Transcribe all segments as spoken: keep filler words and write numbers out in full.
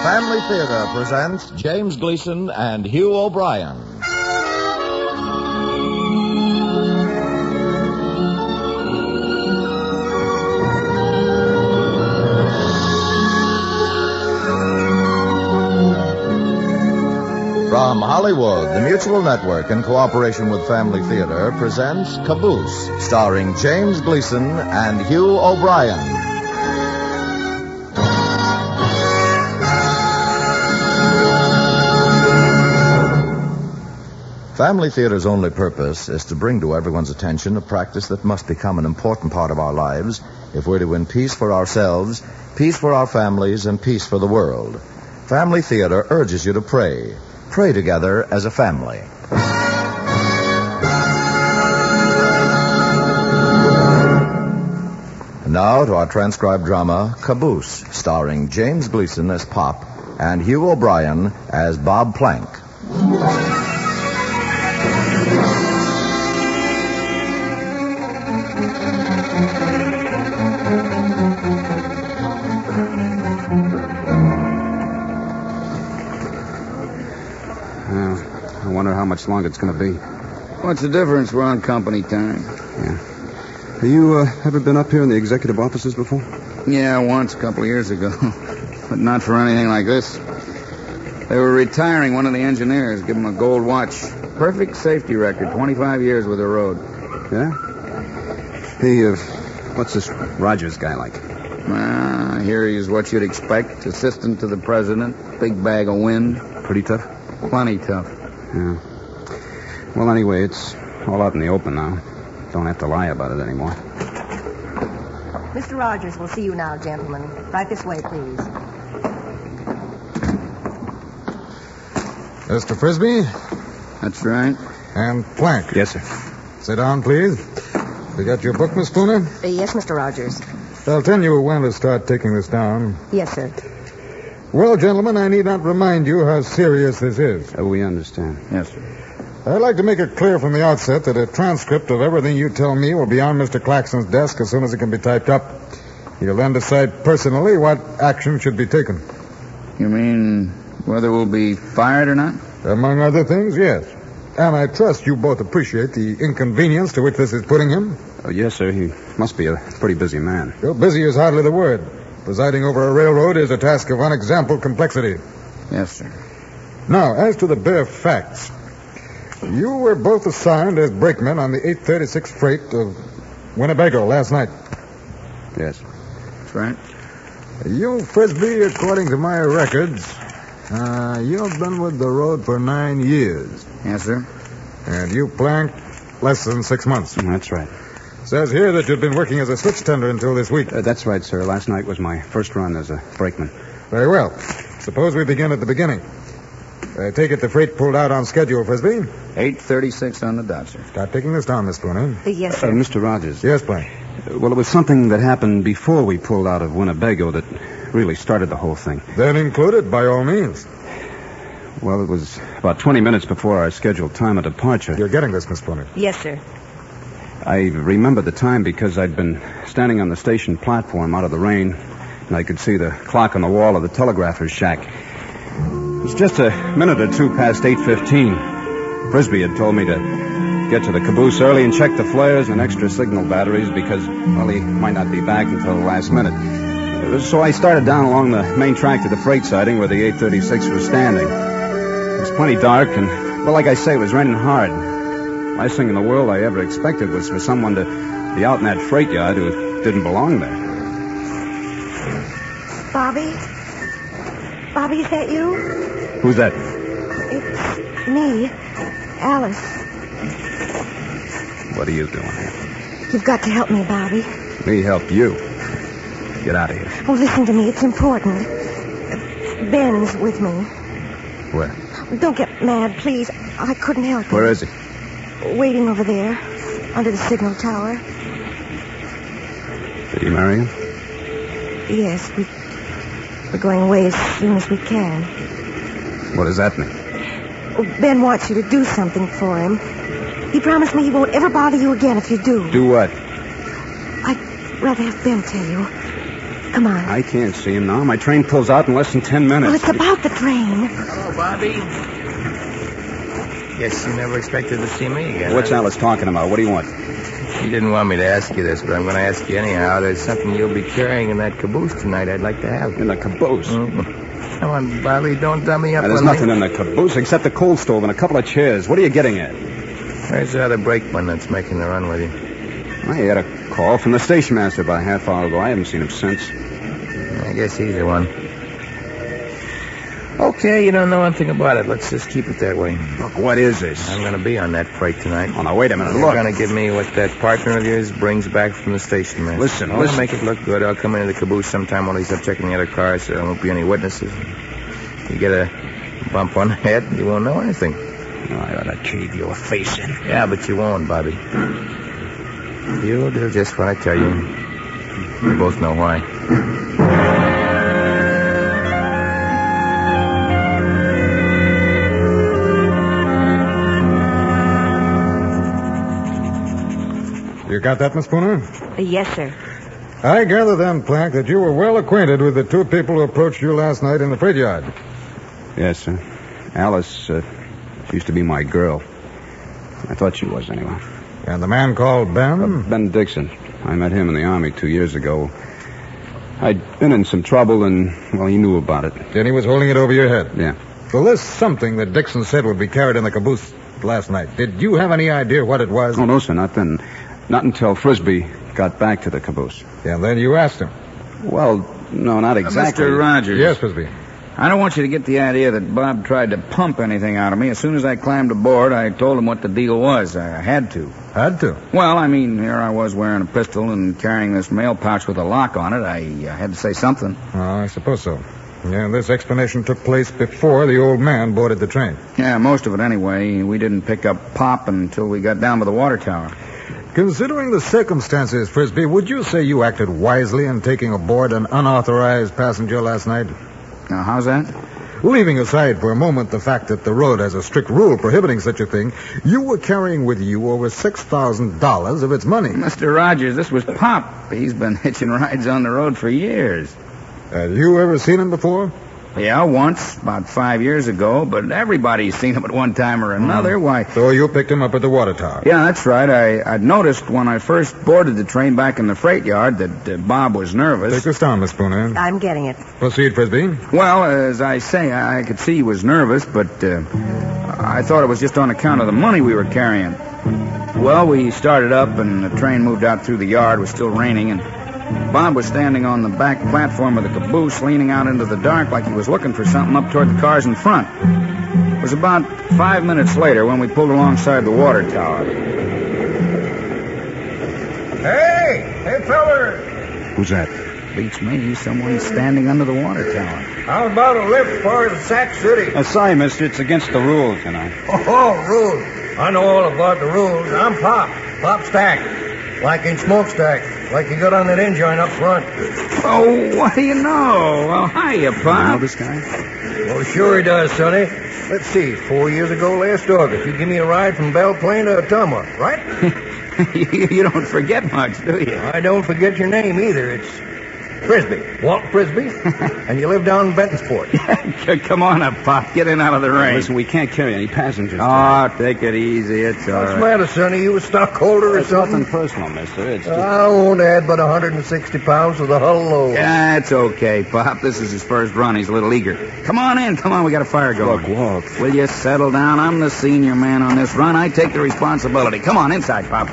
Family Theater presents James Gleason and Hugh O'Brian. From Hollywood, the Mutual Network, in cooperation with Family Theater, presents Caboose, starring James Gleason and Hugh O'Brian. Family Theater's only purpose is to bring to everyone's attention a practice that must become an important part of our lives if we're to win peace for ourselves, peace for our families, and peace for the world. Family Theater urges you to pray. Pray together as a family. And now to our transcribed drama, Caboose, starring James Gleason as Pop and Hugh O'Brian as Bob Plank. I wonder how much longer it's going to be. What's the difference? We're on company time. Yeah. Have you uh, ever been up here in the executive offices before? Yeah, once, a couple of years ago. But not for anything like this. They were retiring one of the engineers, give him a gold watch. Perfect safety record, twenty-five years with the road. Yeah? Hey, uh, what's this Rogers guy like? Ah, here he's what you'd expect. Assistant to the president, big bag of wind. Pretty tough? Plenty tough. Yeah. Well, anyway, it's all out in the open now. Don't have to lie about it anymore. Mister Rogers will see you now, gentlemen. Right this way, please. Mister Frisbee? That's right. And Plank. Yes, sir. Sit down, please. You got your book, Miss Spooner? Uh, yes, Mister Rogers. I'll tell you when to start taking this down. Yes, sir. Well, gentlemen, I need not remind you how serious this is. Uh, we understand. Yes, sir. I'd like to make it clear from the outset that a transcript of everything you tell me will be on Mister Claxon's desk as soon as it can be typed up. He'll then decide personally what action should be taken. You mean whether we'll be fired or not? Among other things, yes. And I trust you both appreciate the inconvenience to which this is putting him. Oh, yes, sir. He must be a pretty busy man. Well, busy is hardly the word. Presiding over a railroad is a task of unexampled complexity. Yes, sir. Now, as to the bare facts. You were both assigned as brakemen on the eight thirty-six freight of Winnebago last night. Yes. That's right. You, Frisbee, according to my records, uh, you've been with the road for nine years. Yes, sir. And you, Plank, less than six months. That's right. Says here that you've been working as a switch tender until this week. Uh, that's right, sir. Last night was my first run as a brakeman. Very well. Suppose we begin at the beginning. I take it the freight pulled out on schedule, Frisbee? eight thirty-six on the dot, sir. Start taking this down, Miss Spooner. Uh, yes, Uh, sir. Mister Rogers. Yes, Plank. Uh, well, it was something that happened before we pulled out of Winnebago that really started the whole thing. Then include it, by all means. Well, it was about twenty minutes before our scheduled time of departure. You're getting this, Miss Spooner. Yes, sir. I remember the time because I'd been standing on the station platform out of the rain, and I could see the clock on the wall of the telegrapher's shack. It was just a minute or two past eight fifteen. Frisbee had told me to get to the caboose early and check the flares and extra signal batteries because, well, he might not be back until the last minute. So I started down along the main track to the freight siding where the eight thirty-six was standing. It was plenty dark and, well, like I say, it was raining hard. Last thing in the world I ever expected was for someone to be out in that freight yard who didn't belong there. Bobby? Bobby, is that you? Who's that? It's me, Alice. What are you doing here? You've got to help me, Bobby. Me help you. Get out of here. Oh, listen to me. It's important. Ben's with me. Where? Don't get mad, please. I couldn't help him. Where is he? Waiting over there, under the signal tower. Did you marry him? Yes, we, we're going away as soon as we can. What does that mean? Oh, Ben wants you to do something for him. He promised me he won't ever bother you again if you do. Do what? I'd rather have Ben tell you. Come on. I can't see him now. My train pulls out in less than ten minutes. Well, it's about the train. Hello, Bobby. Guess you never expected to see me again. What's huh? Alice talking about? What do you want? She didn't want me to ask you this, but I'm going to ask you anyhow. There's something you'll be carrying in that caboose tonight I'd like to have. In the caboose? Mm-hmm. Come on, Bobby, don't dumb me up. Now, there's on nothing me. in the caboose except a coal stove and a couple of chairs. What are you getting at? Where's the other brakeman that's making the run with you? I had a call from the station master about a half hour ago. I haven't seen him since. I guess he's the one. Okay, you don't know anything about it. Let's just keep it that way. Look, what is this? I'm going to be on that freight tonight. Oh, now, wait a minute. You're Look. going to give me what that partner of yours brings back from the station, man. Listen, I'll listen. make it look good. I'll come into the caboose sometime while he's up checking the other cars, so there won't be any witnesses. You get a bump on the head, you won't know anything. Oh, I ought to cave your face in. Yeah, but you won't, Bobby. You'll do just what I tell you. We both know why. You got that, Miss Spooner? Uh, yes, sir. I gather then, Plank, that you were well acquainted with the two people who approached you last night in the freight yard. Yes, sir. Alice, uh, she used to be my girl. I thought she was, anyway. And the man called Ben? Uh, Ben Dixon. I met him in the Army two years ago. I'd been in some trouble, and, well, he knew about it. Then he was holding it over your head? Yeah. Well, there's something that Dixon said would be carried in the caboose last night. Did you have any idea what it was? Oh, no, sir, not then. Not until Frisbee got back to the caboose. Yeah, then you asked him. Well, no, not exactly. Uh, Mister Rogers. Yes, Frisbee. I don't want you to get the idea that Bob tried to pump anything out of me. As soon as I climbed aboard, I told him what the deal was. I had to. Had to. Well, I mean, here I was wearing a pistol and carrying this mail pouch with a lock on it. I uh, had to say something. Oh, I suppose so. Yeah, this explanation took place before the old man boarded the train. Yeah, most of it anyway. We didn't pick up Pop until we got down to the water tower. Considering the circumstances, Frisbee, would you say you acted wisely in taking aboard an unauthorized passenger last night? Now, how's that? Leaving aside for a moment the fact that the road has a strict rule prohibiting such a thing, you were carrying with you over six thousand dollars of its money. Mister Rogers, this was Pop. He's been hitching rides on the road for years. Had you ever seen him before? Yeah, once, about five years ago, but everybody's seen him at one time or another. Why? So you picked him up at the water tower? Yeah, that's right. I, I'd noticed when I first boarded the train back in the freight yard that uh, Bob was nervous. Take this down, Miss Spooner. I'm getting it. Proceed, Frisbee. Well, as I say, I, I could see he was nervous, but uh, I thought it was just on account of the money we were carrying. Well, we started up, and the train moved out through the yard. It was still raining, and Bob was standing on the back platform of the caboose, leaning out into the dark like he was looking for something up toward the cars in front. It was about five minutes later when we pulled alongside the water tower. Hey! Hey, feller! Who's that? Beats me, someone's standing under the water tower. How about a lift as far as Sac City? Uh, sorry, mister. It's against the rules, you know. Oh, rules. I know all about the rules. I'm Pop. Pop Stack. Like in Smokestack. Like you got on that engine up front. Oh, what do you know? Well, hiya, Pop. You know this guy? Well, sure he does, Sonny. Let's see. Four years ago last August, you give me a ride from Belle Plaine to Ottumwa, right? you, you don't forget much, do you? I don't forget your name either. It's Frisbee. Walt Frisbee. And you live down in Bentonsport. Come on up, Pop. Get in out of the rain. Listen, we can't carry any passengers. Oh, take it easy. It's all What's the right. matter, Sonny? You a stockholder or It's something? nothing personal, mister. It's just... I won't add but one hundred sixty pounds to the hull load. Yeah, it's okay, Pop. This is his first run. He's a little eager. Come on in. Come on. We got a fire going. Look, Walt. Will you settle down? I'm the senior man on this run. I take the responsibility. Come on, inside, Pop.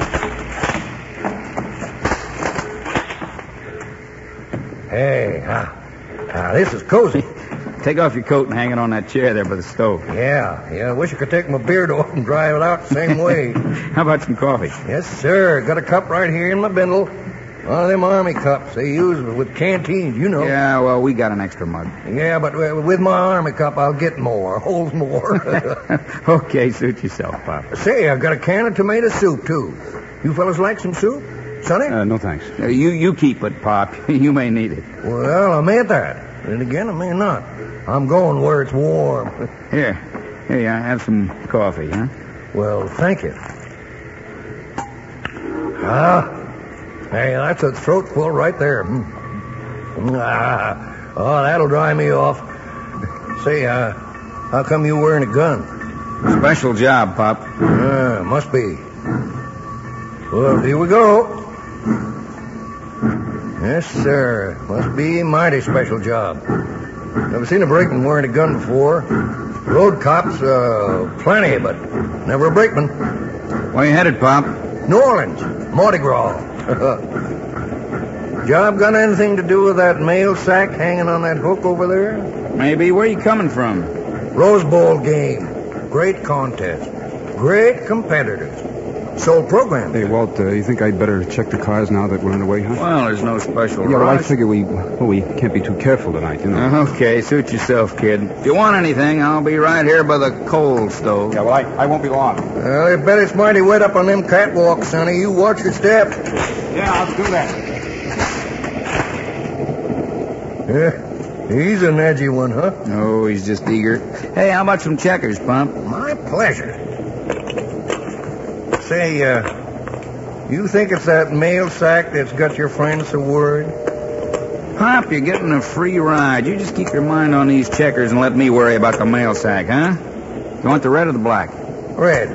Hey, ah, ah, this is cozy. Take off your coat and hang it on that chair there by the stove. Yeah, yeah. I wish I could take my beard off and dry it out the same way. How about some coffee? Yes, sir. Got a cup right here in my bindle. One of them army cups they use with canteens, you know. Yeah, well, we got an extra mug. Yeah, but uh, with my army cup, I'll get more. Holds more. Okay, suit yourself, Pop. Say, I've got a can of tomato soup, too. You fellas like some soup? Sonny? Uh, no, thanks. Uh, you you keep it, Pop. You may need it. Well, I meant that. And again, I may not. I'm going where it's warm. Here. Here, yeah, have some coffee, huh? Well, thank you. Ah, hey, that's a throat full right there. Hmm. Ah, oh, that'll dry me off. Say, uh, how come you wearing a gun? Special job, Pop. Ah, must be. Well, here we go. Yes, sir. Must be a mighty special job. Never seen a brakeman wearing a gun before. Road cops, uh, plenty, but never a brakeman. Where you headed, Pop? New Orleans. Mardi Gras. Job got anything to do with that mail sack hanging on that hook over there? Maybe. Where you coming from? Rose Bowl game. Great contest. Great competitors. Sold program. Hey, Walt, uh, you think I'd better check the cars now that we're on the way, huh? Well, there's no special Yeah, well, I rush. figure we well, we can't be too careful tonight, you know. Okay, suit yourself, kid. If you want anything, I'll be right here by the coal stove. Yeah, well, I, I won't be long. Well, I bet it's mighty wet up on them catwalks, sonny. You watch your step. Yeah, I'll do that. Yeah, he's an edgy one, huh? Oh, he's just eager. Hey, how about some checkers, Pump? My pleasure. Say, uh, you think it's that mail sack that's got your friends so worried? Pop, you're getting a free ride. You just keep your mind on these checkers and let me worry about the mail sack, huh? You want the red or the black? Red.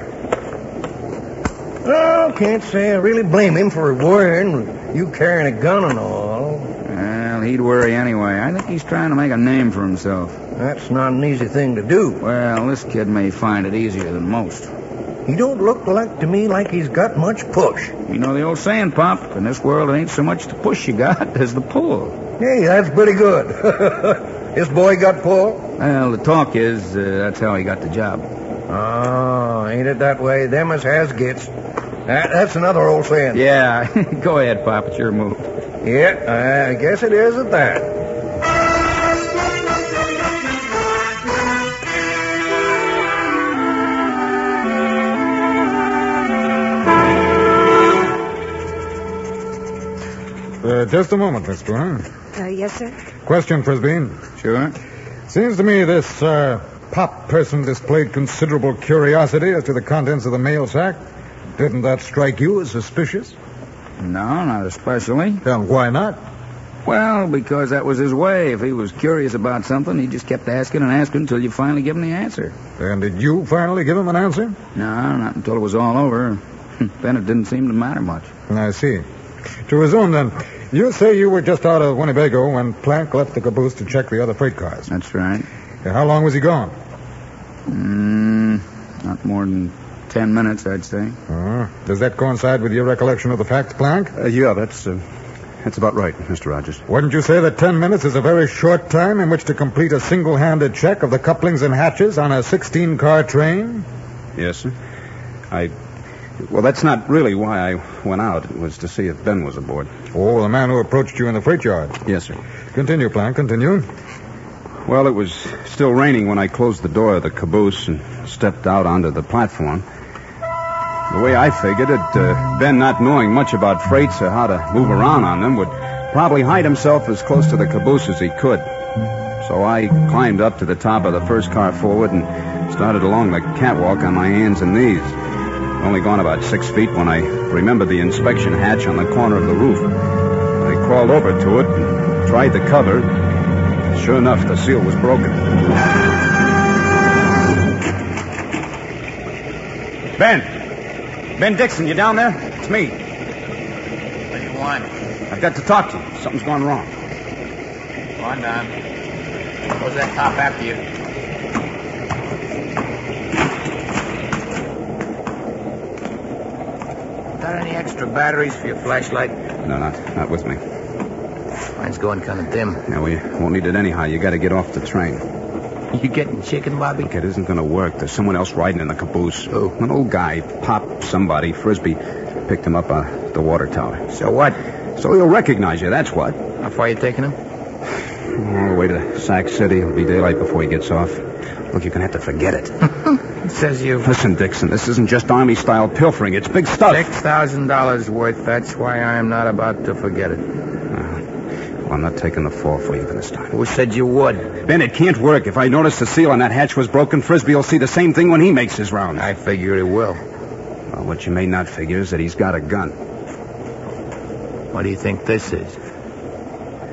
Oh, can't say I really blame him for worrying. You carrying a gun and all. Well, he'd worry anyway. I think he's trying to make a name for himself. That's not an easy thing to do. Well, this kid may find it easier than most. He don't look like to me like he's got much push. You know the old saying, Pop, in this world it ain't so much the push you got as the pull. Hey, that's pretty good. This boy got pull? Well, the talk is uh, that's how he got the job. Oh, ain't it that way? Them as has gets. That, that's another old saying. Yeah, go ahead, Pop. It's your move. Yeah, I guess it is at that. Uh, just a moment, Miss Dooner. Uh, yes, sir? Question, Frisbee. Sure. Seems to me this uh, Pop person displayed considerable curiosity as to the contents of the mail sack. Didn't that strike you as suspicious? No, not especially. Then why not? Well, because that was his way. If he was curious about something, he just kept asking and asking until you finally give him the answer. And did you finally give him an answer? No, not until it was all over. Then it didn't seem to matter much. I see. To resume, then, you say you were just out of Winnebago when Plank left the caboose to check the other freight cars. That's right. And how long was he gone? Mm, not more than ten minutes, I'd say. Uh, does that coincide with your recollection of the facts, Plank? Uh, yeah, that's uh, that's about right, Mister Rogers. Wouldn't you say that ten minutes is a very short time in which to complete a single-handed check of the couplings and hatches on a sixteen-car train? Yes, sir. I... Well, that's not really why I went out. It was to see if Ben was aboard. Oh, the man who approached you in the freight yard. Yes, sir. Continue, Plank, continue. Well, it was still raining when I closed the door of the caboose and stepped out onto the platform. The way I figured it, uh, Ben, not knowing much about freights or how to move around on them, would probably hide himself as close to the caboose as he could. So I climbed up to the top of the first car forward and started along the catwalk on my hands and knees. Only gone about six feet when I remembered the inspection hatch on the corner of the roof. I crawled over to it and tried the cover. Sure enough, the seal was broken. Ben! Ben Dixon, you down there? It's me. What do you want? I've got to talk to you. Something's gone wrong. Go on down. Who's that cop after you? Got any extra batteries for your flashlight? No, not, not with me. Mine's going kind of dim. Yeah, we won't need it anyhow. You got to get off the train. You getting chicken, Bobby? Look, it isn't going to work. There's someone else riding in the caboose. Who? An old guy, Pop somebody. Frisbee picked him up on the water tower. So what? So he'll recognize you, that's what. How far you taking him? All the way to Sac City. It'll be daylight before he gets off. Look, you're going to have to forget it. Says you. Listen, Dixon, this isn't just Army-style pilfering. It's big stuff. Six thousand dollars worth. That's why I am not about to forget it. Uh, well, I'm not taking the fall for you this time. Who said you would? Ben, it can't work. If I notice the seal on that hatch was broken, Frisbee will see the same thing when he makes his rounds. I figure he will. Well, what you may not figure is that he's got a gun. What do you think this is?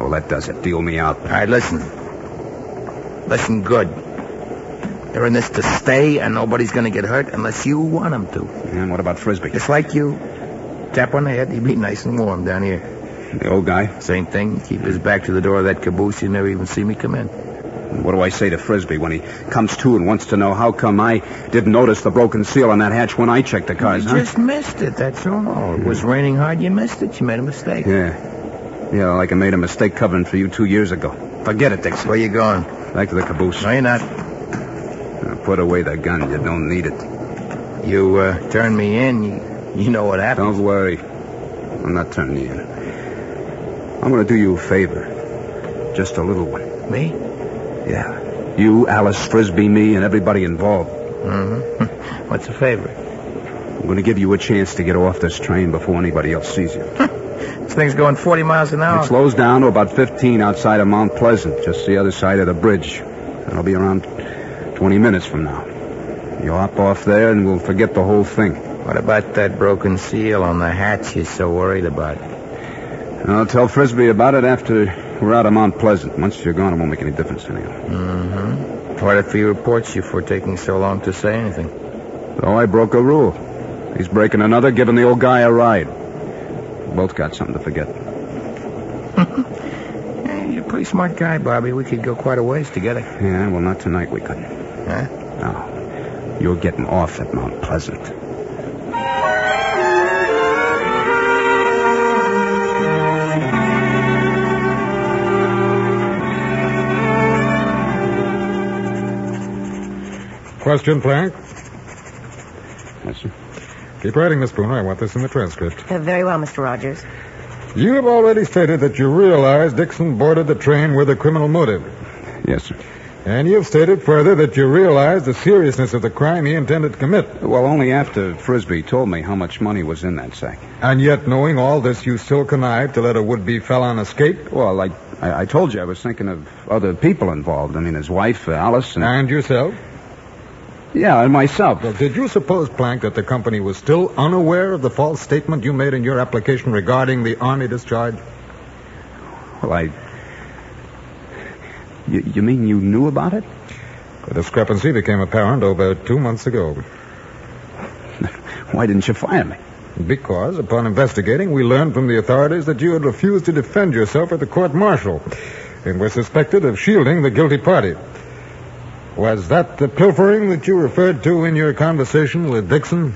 Oh, that does it. Deal me out. All right, listen. Listen good. They're in this to stay, and nobody's going to get hurt unless you want them to. And what about Frisbee? Just like you. Tap on the head, he'd be nice and warm down here. The old guy? Same thing. Keep his back to the door of that caboose. You never even see me come in. What do I say to Frisbee when he comes to and wants to know how come I didn't notice the broken seal on that hatch when I checked the cars, You huh? just missed it, that's all. It was raining hard. You missed it. You made a mistake. Yeah. Yeah, like I made a mistake covering for you two years ago. Forget it, Dixon. Where you going? Back to the caboose. No, you're not. Now, put away the gun. You don't need it. You uh, turn me in, you, you know what happens. Don't worry. I'm not turning you in. I'm going to do you a favor. Just a little one. Me? Yeah. You, Alice, Frisbee, me, and everybody involved. Mm-hmm. What's the favor? I'm going to give you a chance to get off this train before anybody else sees you. This thing's going forty miles an hour. It slows down to about fifteen outside of Mount Pleasant, just the other side of the bridge. That'll be around twenty minutes from now. You hop off there and we'll forget the whole thing. What about that broken seal on the hatch you're so worried about? I'll tell Frisbee about it after we're out of Mount Pleasant. Once you're gone, it won't make any difference anyhow. Mm-hmm. What if he reports you for taking so long to say anything? So I broke a rule. He's breaking another, giving the old guy a ride. Both got something to forget. Hey, you're a pretty smart guy, Bobby. We could go quite a ways together. Yeah, well, not tonight we couldn't. Huh? No. You're getting off at Mount Pleasant. Question, Plank? Yes, sir. Keep writing, Miss Spooner. I want this in the transcript. Uh, very well, Mister Rogers. You have already stated that you realize Dixon boarded the train with a criminal motive. Yes, sir. And you've stated further that you realize the seriousness of the crime he intended to commit. Well, only after Frisbee told me how much money was in that sack. And yet, knowing all this, you still connived to let a would-be felon escape? Well, I, I, I told you I was thinking of other people involved. I mean, his wife, uh, Alice, and... And yourself? Yeah, and myself. Well, did you suppose, Plank, that the company was still unaware of the false statement you made in your application regarding the Army discharge? Well, I... You, you mean you knew about it? The discrepancy became apparent over two months ago. Why didn't you fire me? Because, upon investigating, we learned from the authorities that you had refused to defend yourself at the court-martial and were suspected of shielding the guilty party. Was that the pilfering that you referred to in your conversation with Dixon?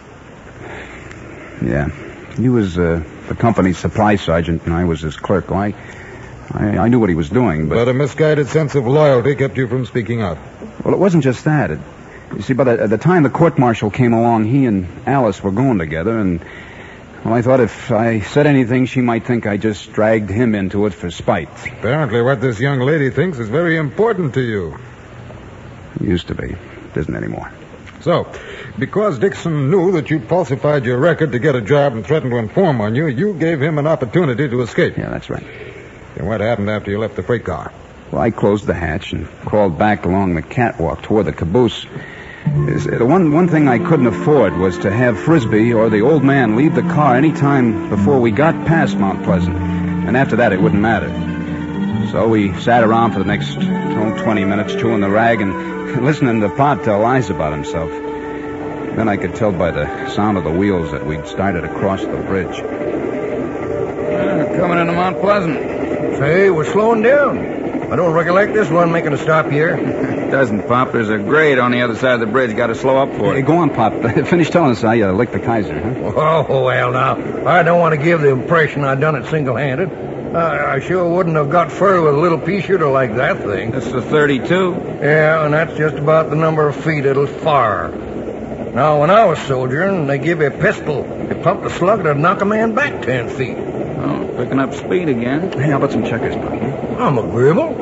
Yeah. He was uh, the company's supply sergeant, and I was his clerk. I, I, I knew what he was doing, but... But a misguided sense of loyalty kept you from speaking out. Well, it wasn't just that. It, you see, by the, at the time the court-martial came along, he and Alice were going together, and... Well, I thought if I said anything, she might think I just dragged him into it for spite. Apparently what this young lady thinks is very important to you. It used to be. It isn't anymore. So, because Dixon knew that you falsified your record to get a job and threatened to inform on you, you gave him an opportunity to escape. Yeah, that's right. And what happened after you left the freight car? Well, I closed the hatch and crawled back along the catwalk toward the caboose. The one, one thing I couldn't afford was to have Frisbee or the old man leave the car any time before we got past Mount Pleasant. And after that, it wouldn't matter. So we sat around for the next oh, twenty minutes chewing the rag and listening to Pop tell lies about himself. Then I could tell by the sound of the wheels that we'd started across the bridge. Uh, coming into Mount Pleasant. Say, we're slowing down. I don't recollect this one making a stop here. It doesn't, Pop. There's a grade on the other side of the bridge. Got to slow up for Hey, it. go on, Pop. Finish telling us how you licked the Kaiser, huh? Oh, well, now, I don't want to give the impression I done it single-handed. I, I sure wouldn't have got fur with a little pea shooter like that thing. That's the thirty-two. Yeah, and that's just about the number of feet it'll fire. Now, when I was soldiering, they give you a pistol. They pump the slug to knock a man back ten feet. Oh, picking up speed again. Hey, how about some checkers, Pop? I'm agreeable.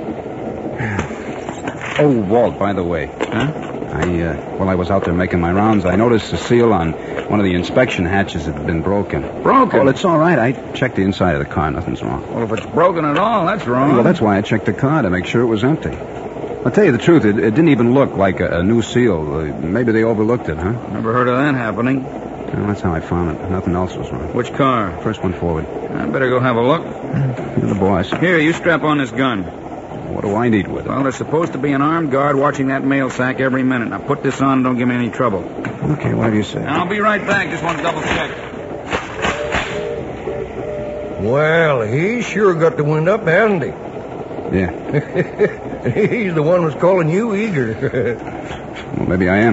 Oh, Walt, by the way. Huh? I, uh, while I was out there making my rounds, I noticed the seal on one of the inspection hatches had been broken. Broken? Well, it's all right. I checked the inside of the car. Nothing's wrong. Well, if it's broken at all, that's wrong. Well, that's why I checked the car, to make sure it was empty. I'll tell you the truth, it, it didn't even look like a, a new seal. Uh, maybe they overlooked it, huh? Never heard of that happening. Well, that's how I found it. Nothing else was wrong. Which car? First one forward. Uh, I better go have a look. You're the boss. Here, you strap on this gun. What do I need with it? Well, there's supposed to be an armed guard watching that mail sack every minute. Now, put this on and don't give me any trouble. Okay, whatever you say. I'll be right back. Just want to double check. Well, he sure got the wind up, hasn't he? Yeah. He's the one who's calling you eager. Well, maybe I am.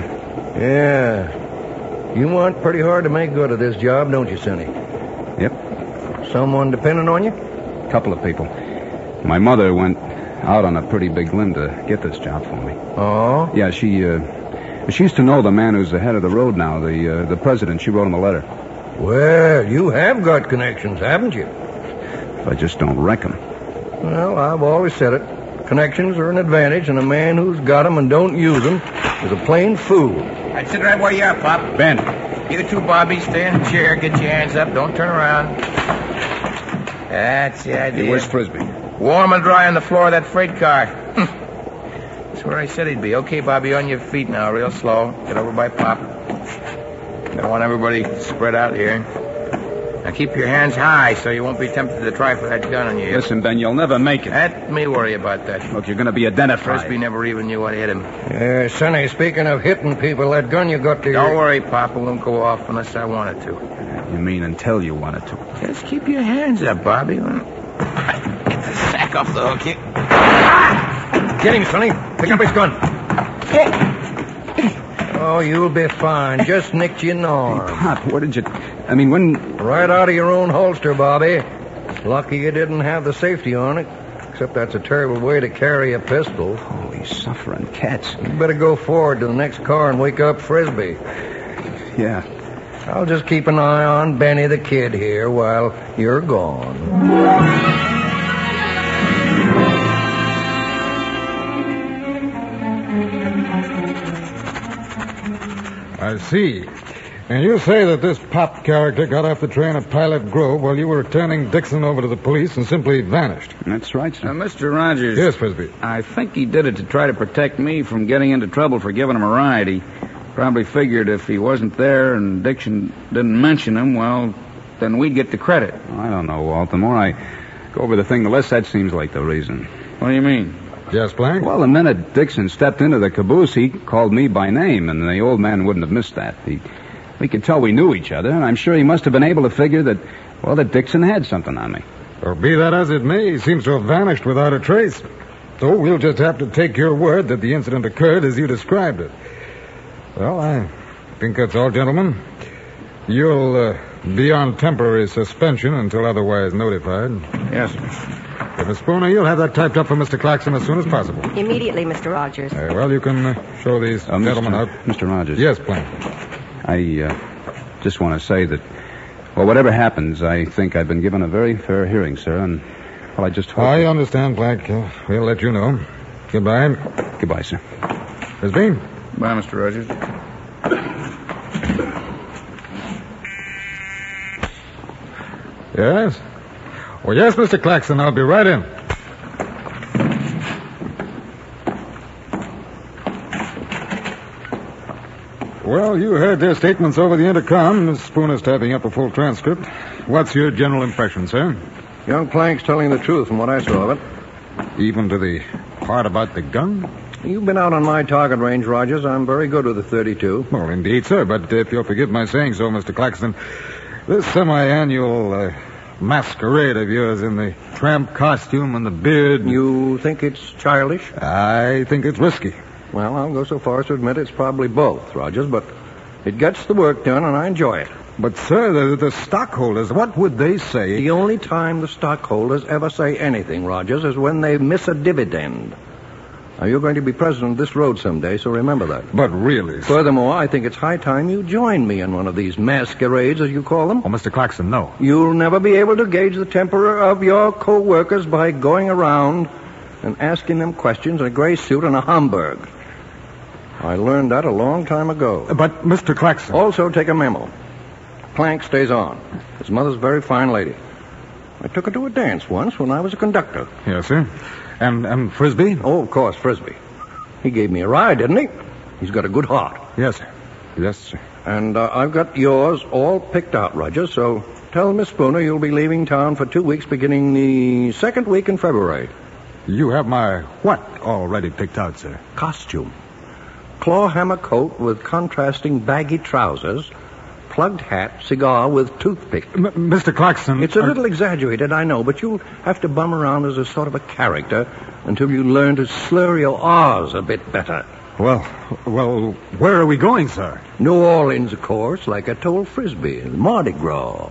Yeah. You want pretty hard to make good of this job, don't you, Sonny? Yep. Someone depending on you? A couple of people. My mother went out on a pretty big limb to get this job for me. Oh? Yeah, she, uh, she used to know the man who's the head of the road now, the, uh, the president. She wrote him a letter. Well, you have got connections, haven't you? I just don't wreck 'em. Well, I've always said it. Connections are an advantage, and a man who's got 'em and don't use 'em is a plain fool. I'd sit right where you are, Pop. Ben. You two, Bobby, stay in the chair. Get your hands up. Don't turn around. That's the idea. Hey, where's Frisbee? Warm and dry on the floor of that freight car. That's where I said he'd be. Okay, Bobby, on your feet now, real slow. Get over by Pop. Don't want everybody spread out here. Now keep your hands high so you won't be tempted to try for that gun on you. Listen, Ben, you'll never make it. Let me worry about that. Look, you're going to be identified. Frisbee never even knew what hit him. Yeah, Sonny, speaking of hitting people, that gun you got to... Don't worry, Pop. It won't go off unless I want it to. You mean until you want it to? Just keep your hands up, Bobby. Get the sack off the hook here. Get him, Sonny. Pick up his gun. Oh, you'll be fine. Just nicked your arm. Hey, Pop, what did you... I mean, when... Right out of your own holster, Bobby. Lucky you didn't have the safety on it. Except that's a terrible way to carry a pistol. Holy suffering cats. You better go forward to the next car and wake up Frisbee. Yeah. I'll just keep an eye on Benny the Kid here while you're gone. I see. And you say that this Pop character got off the train at Pilot Grove while you were turning Dixon over to the police and simply vanished. That's right, sir. Uh, Mister Rogers. Yes, Frisbee. I think he did it to try to protect me from getting into trouble for giving him a ride. He probably figured if he wasn't there and Dixon didn't mention him, well, then we'd get the credit. I don't know, Walt. The more I go over the thing, the less that seems like the reason. What do you mean? Yes, Plank? Well, the minute Dixon stepped into the caboose, he called me by name, and the old man wouldn't have missed that. He, we could tell we knew each other, and I'm sure he must have been able to figure that, well, that Dixon had something on me. Well, be that as it may, he seems to have vanished without a trace. So we'll just have to take your word that the incident occurred as you described it. Well, I think that's all, gentlemen. You'll uh, be on temporary suspension until otherwise notified. Yes, sir. Miss Spooner, you'll have that typed up for Mister Claxon as soon as possible. Immediately, Mister Rogers. Uh, well, you can uh, show these Uh, gentlemen Mister out. Mister Rogers. Yes, Plank. I uh, just want to say that, well, whatever happens, I think I've been given a very fair hearing, sir, and, well, I just hope... I understand, Plank. Uh, we'll let you know. Goodbye. Goodbye, sir. Frisbee? Bye, Mister Rogers. Yes? Oh, yes, Mister Claxon. I'll be right in. Well, you heard their statements over the intercom. Miss Spooner's typing up a full transcript. What's your general impression, sir? Young Plank's telling the truth from what I saw of it. Even to the part about the gun? You've been out on my target range, Rogers. I'm very good with the thirty-two. Well, indeed, sir. But if you'll forgive my saying so, Mister Claxton, this semi-annual uh, masquerade of yours in the tramp costume and the beard... You think it's childish? I think it's risky. Well, I'll go so far as to admit it's probably both, Rogers, but it gets the work done, and I enjoy it. But, sir, the, the stockholders, what would they say? The only time the stockholders ever say anything, Rogers, is when they miss a dividend. Now, you're going to be president of this road someday, so remember that. But really... sir. Furthermore, I think it's high time you join me in one of these masquerades, as you call them. Oh, Mister Claxton, no. You'll never be able to gauge the temper of your co-workers by going around and asking them questions in a gray suit and a Homburg. I learned that a long time ago. But, Mister Claxton... Also, take a memo. Plank stays on. His mother's a very fine lady. I took her to a dance once when I was a conductor. Yes, sir. And, and Frisbee? Oh, of course, Frisbee. He gave me a ride, didn't he? He's got a good heart. Yes, sir. Yes, sir. And uh, I've got yours all picked out, Roger, so Tell Miss Spooner you'll be leaving town for two weeks beginning the second week in February. You have my what already picked out, sir? Costume. Claw hammer coat with contrasting baggy trousers, plugged hat, cigar with toothpick. M- Mister Clarkson... It's a uh, little exaggerated, I know, but you'll have to bum around as a sort of a character until you learn to slur your R's a bit better. Well, well, where are we going, sir? New Orleans, of course, like I told Frisbee. Mardi Gras.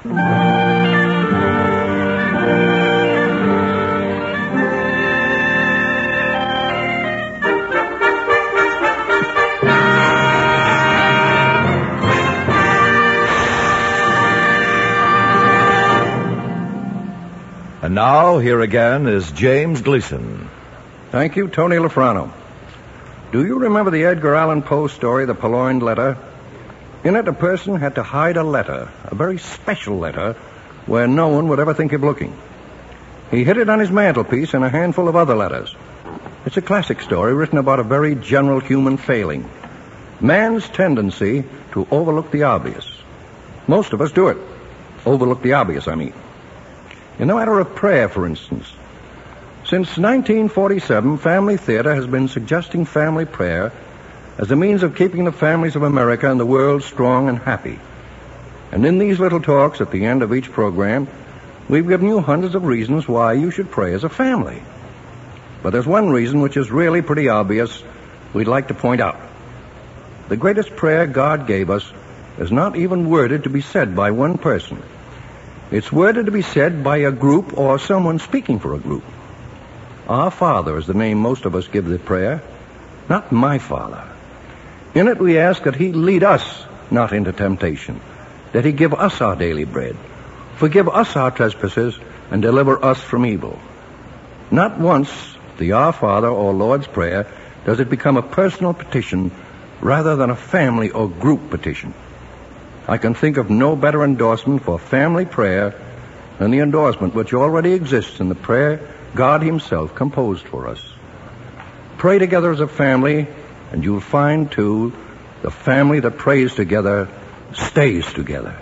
And now, here again is James Gleason. Thank you, Tony Lafrano. Do you remember the Edgar Allan Poe story, The Purloined Letter? In it, a person had to hide a letter, a very special letter, where no one would ever think of looking. He hid it on his mantelpiece and a handful of other letters. It's a classic story written about a very general human failing. Man's tendency to overlook the obvious. Most of us do it. Overlook the obvious, I mean. In the matter of prayer, for instance. Since nineteen forty-seven, Family Theater has been suggesting family prayer as a means of keeping the families of America and the world strong and happy. And in these little talks at the end of each program, we've given you hundreds of reasons why you should pray as a family. But there's one reason which is really pretty obvious we'd like to point out. The greatest prayer God gave us is not even worded to be said by one person. It's worded to be said by a group or someone speaking for a group. Our Father is the name most of us give the prayer, not my Father. In it we ask that He lead us not into temptation, that He give us our daily bread, forgive us our trespasses, and deliver us from evil. Not once, the Our Father or Lord's Prayer, does it become a personal petition rather than a family or group petition. I can think of no better endorsement for family prayer than the endorsement which already exists in the prayer God Himself composed for us. Pray together as a family, and you'll find, too, the family that prays together stays together.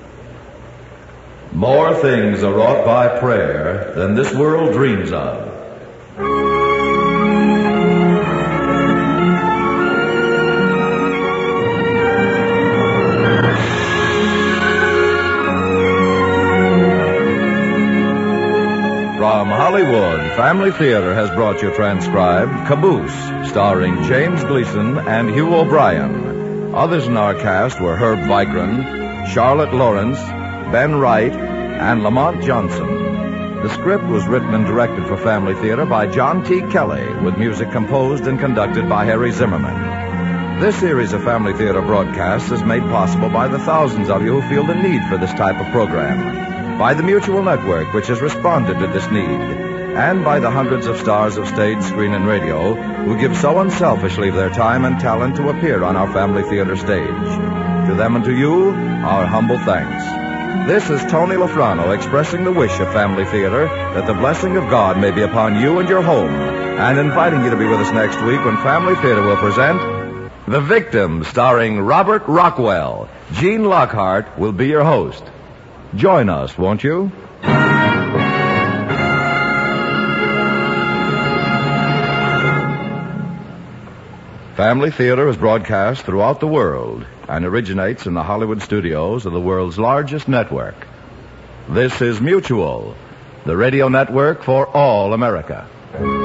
More things are wrought by prayer than this world dreams of. From Hollywood, Family Theater has brought you transcribed Caboose, starring James Gleason and Hugh O'Brien. Others in our cast were Herb Vigran, Charlotte Lawrence, Ben Wright, and Lamont Johnson. The script was written and directed for Family Theater by John T. Kelly, with music composed and conducted by Harry Zimmerman. This series of Family Theater broadcasts is made possible by the thousands of you who feel the need for this type of program, by the Mutual Network, which has responded to this need, and by the hundreds of stars of stage, screen, and radio who give so unselfishly their time and talent to appear on our Family Theater stage. To them and to you, our humble thanks. This is Tony Lafrano expressing the wish of Family Theater that the blessing of God may be upon you and your home, and inviting you to be with us next week when Family Theater will present The Victim, starring Robert Rockwell. Gene Lockhart will be your host. Join us, won't you? Family Theater is broadcast throughout the world and originates in the Hollywood studios of the world's largest network. This is Mutual, the radio network for all America.